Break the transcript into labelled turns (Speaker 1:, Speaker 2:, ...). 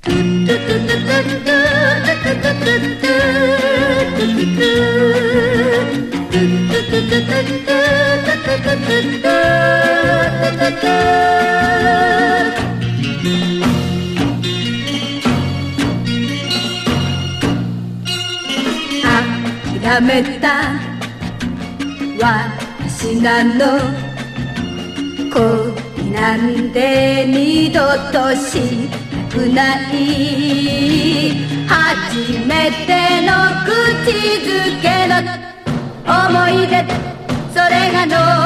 Speaker 1: 諦めた私なの、恋なんて二度としたくない。初めての口づけの思い出、それが